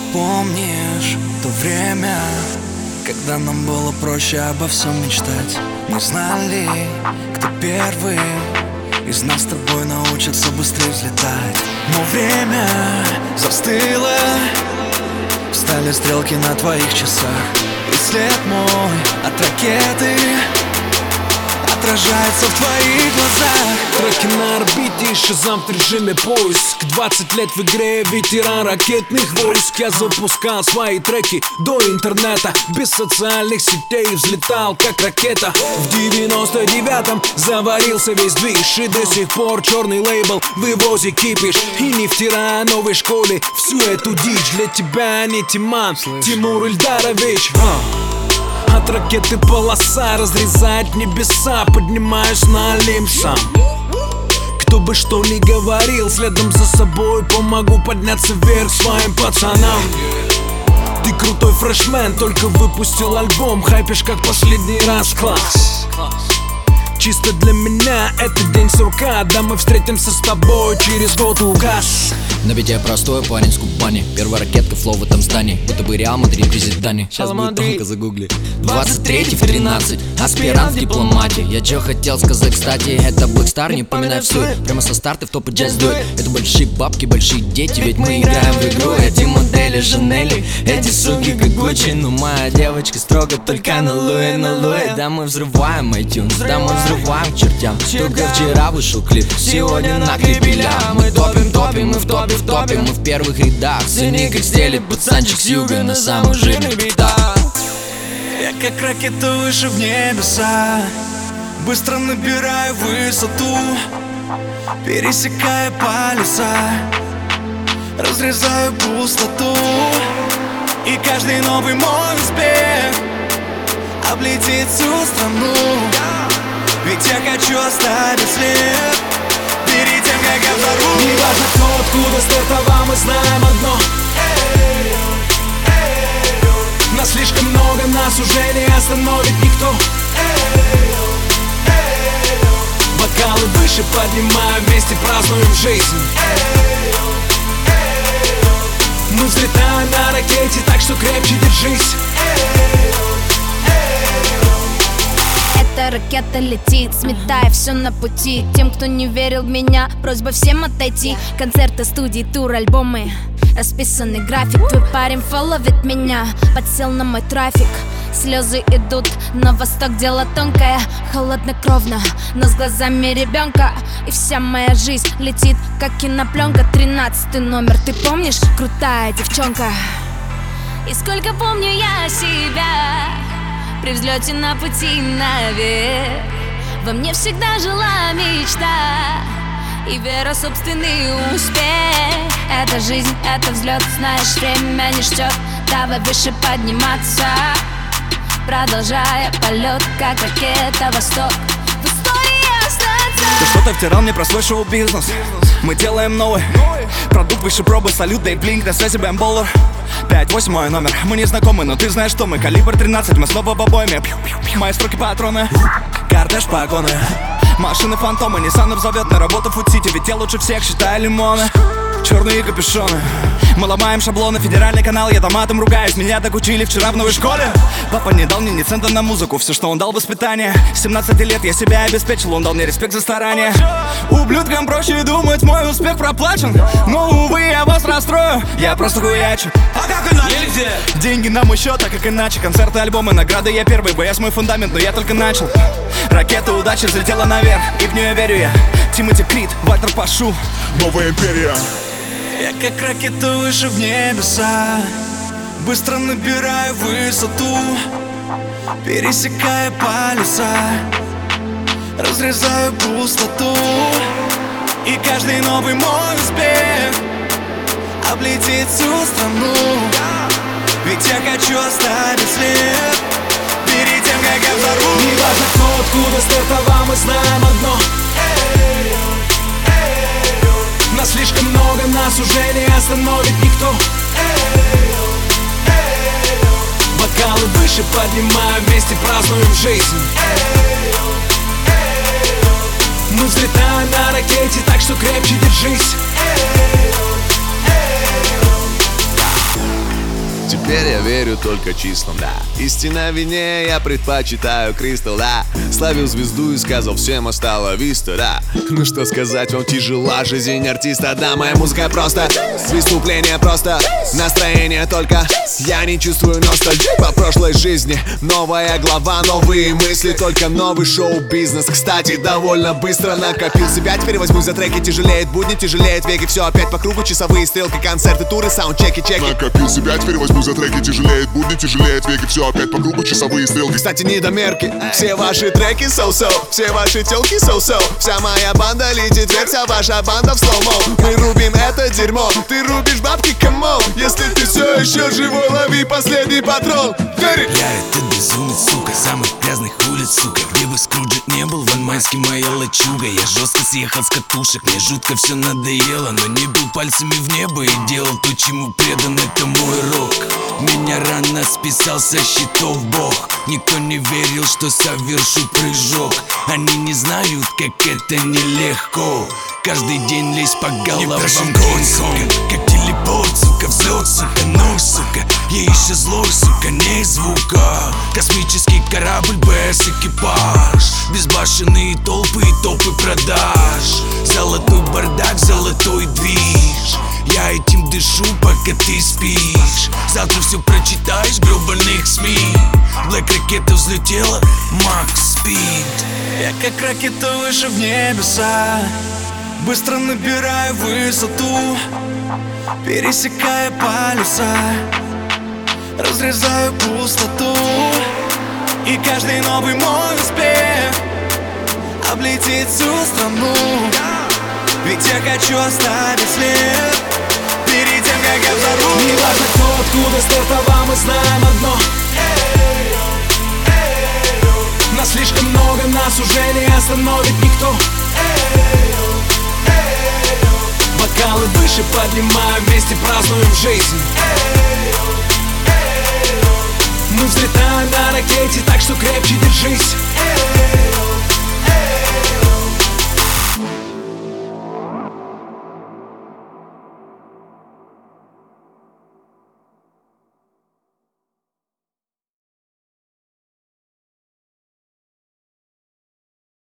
Помнишь то время, когда нам было проще обо всем мечтать? Не знали, кто первый из нас с тобой научится быстрее взлетать. Но время застыло, встали стрелки на твоих часах, и след мой от ракеты отражается в твоих глазах. Треки на орбите, шазам в режиме поиск. 20 лет в игре, ветеран ракетных войск. Я запускал свои треки до интернета, без социальных сетей взлетал как ракета. В 99-м заварился весь движ, и до сих пор черный лейбл вывозит кипиш. И не втирая новой школе всю эту дичь. Для тебя не Тиман, Тимур Ильдарович. От ракеты полоса разрезает небеса, поднимаюсь на Олимп сам. Кто бы что ни говорил, следом за собой помогу подняться вверх своим пацанам. Ты крутой фрешмен, только выпустил альбом, хайпишь как последний раз, класс. Чисто для меня это день сурка, да мы встретимся с тобой через год указ. Но ведь я простой парень с купани. Первая ракетка, флоу в этом здании, будто бы Реал Мадрид президент Дани. Сейчас будет тонко, загугли. 23 в 13, аспирант в дипломате. Я чё хотел сказать, кстати, это Blackstar, не поминай всю. Прямо со старта в топы джаз дует. Это большие бабки, большие дети, ведь мы играем в игру. Эти модели Жанели, эти суки как Гуччи. Но моя девочка строго только на Луи, на Луи. Да мы взрываем iTunes, да мы взрываем к чертям. Только вчера вышел клип, сегодня на клипеля. Мы топим, мы в топе, мы в первых рядах. Цени как стелит пацанчик с юга на самых жирных битах. Я как ракета выше в небеса, быстро набираю высоту, пересекая полюса, разрезаю пустоту. И каждый новый мой успех облетит всю страну, ведь я хочу оставить след перед тем, как я взорву. Не важно кто, откуда стартовал, мы знаем одно: нас слишком много, нас уже не остановит никто. Бокалы выше поднимаем, вместе празднуем жизнь. Мы взлетаем на ракете, так что крепче держись. Эта ракета летит, сметая все на пути. Тем, кто не верил в меня, просьба всем отойти. Концерты, студии, тур, альбомы, расписанный график. Твой парень фолловит меня, подсел на мой трафик. Слезы идут на восток, дело тонкое, холоднокровно, но с глазами ребенка. И вся моя жизнь летит, как кинопленка. 13-й номер, ты помнишь? Крутая девчонка. И сколько помню я себя при взлете на пути наверх. Во мне всегда жила мечта и вера в собственный успех. Это жизнь, это взлет, знаешь, время не ждет. Давай выше подниматься, продолжая полет, как ракета восток. В истории остаться. Ты что-то втирал мне про свой шоу-бизнес. Мы делаем новый продукт выше пробы. Салют, дай блинк, на связи бэмболлер. 5-8 мой номер, мы не знакомы, но ты знаешь, что мы. Калибр 13, мы снова в обойме. Мои строки патроны, кортеж погоны, машины фантомы, Ниссанов зовет на работу Фуд-Сити, ведь я лучше всех считаю лимоны. Черные капюшоны, мы ломаем шаблоны. Федеральный канал, я там матом ругаюсь. Меня так учили вчера в новой школе. Папа не дал мне ни цента на музыку, все, что он дал, воспитание. С 17 лет я себя обеспечил, он дал мне респект за старание. Ублюдкам проще думать, мой успех проплачен. Но, увы, я вас расстрою, я просто хуячу. А как иначе? Деньги на мой счет, а как иначе? Концерты, альбомы, награды, я первый. БС мой фундамент, но я только начал. Ракета удачи взлетела наверх, и в нее верю я. Тимоти Крид, Вальтер Пашу, новая империя. Я как ракета выше в небеса, быстро набираю высоту, пересекая полюса, разрезаю пустоту. И каждый новый мой успех облетит всю страну, ведь я хочу оставить след перед тем, как я взорву. Не важно кто, откуда стартовал, мы знаем одно: нас слишком много, нас уже не остановит никто. Бокалы выше поднимаем, вместе празднуем жизнь. Мы взлетаем на ракете, так что крепче держись. теперь я верю только числам, да. Истина вине, я предпочитаю кристалл, да. Славил звезду и сказал всем осталось виста, да. Ну что сказать, вам тяжела жизнь артиста, да. Моя музыка просто выступление, просто настроение только. Я не чувствую ностальгии по прошлой жизни. Новая глава, новые мысли, только новый шоу-бизнес. Кстати, довольно быстро накопил себя. Теперь возьмусь за треки, тяжелеет будни, тяжелеет веки. Все опять по кругу, часовые стрелки, концерты, туры, саундчеки, чеки. Накопил себя, теперь возьмусь за треки, тяжелеет будни, тяжелеет веки. Все опять по кругу, часовые стрелки. Кстати, недомерки, все ваши треки so-so, все ваши телки so-so. Вся моя банда летит вверх, вся ваша банда в слоумо. Мы рубим это дерьмо, ты рубишь бабки, камон. Если ты все еще живой, лови последний патрон. Я этот безумец, сука, самых грязных улиц, сука. Где бы Скруджет не был, Ван Майский моя лачуга. Я жестко съехал с катушек, мне жутко все надоело. Но не был пальцами в небо и делал то, чему предан, это мой рок. Меня рано списал со счетов Бог. Никто не верил, что совершу прыжок. Они не знают, как это нелегко. Каждый день лезь по головам, сука. Как телепорт, сука, взлет, сука, нож, сука. Я еще злой, сука, не звука. Космический корабль без экипаж. Безбашенные толпы и топы продаж. Золотой бардак, золотой движ. Я этим дышу, пока ты спишь. Завтра все прочитаешь в гребаных СМИ. Блэк ракета взлетела, Макс Спид. Я как ракета выше в небеса, быстро набираю высоту, пересекая полюса, разрезаю пустоту. И каждый новый мой успех облетит всю страну. Ведь я хочу оставить след перед тем, как я взорву. Не важно кто, откуда стартовал, мы знаем одно: нас слишком много, нас уже не остановит никто. Бокалы выше поднимаем, вместе празднуем жизнь. Мы взлетаем на ракете, так что крепче держись.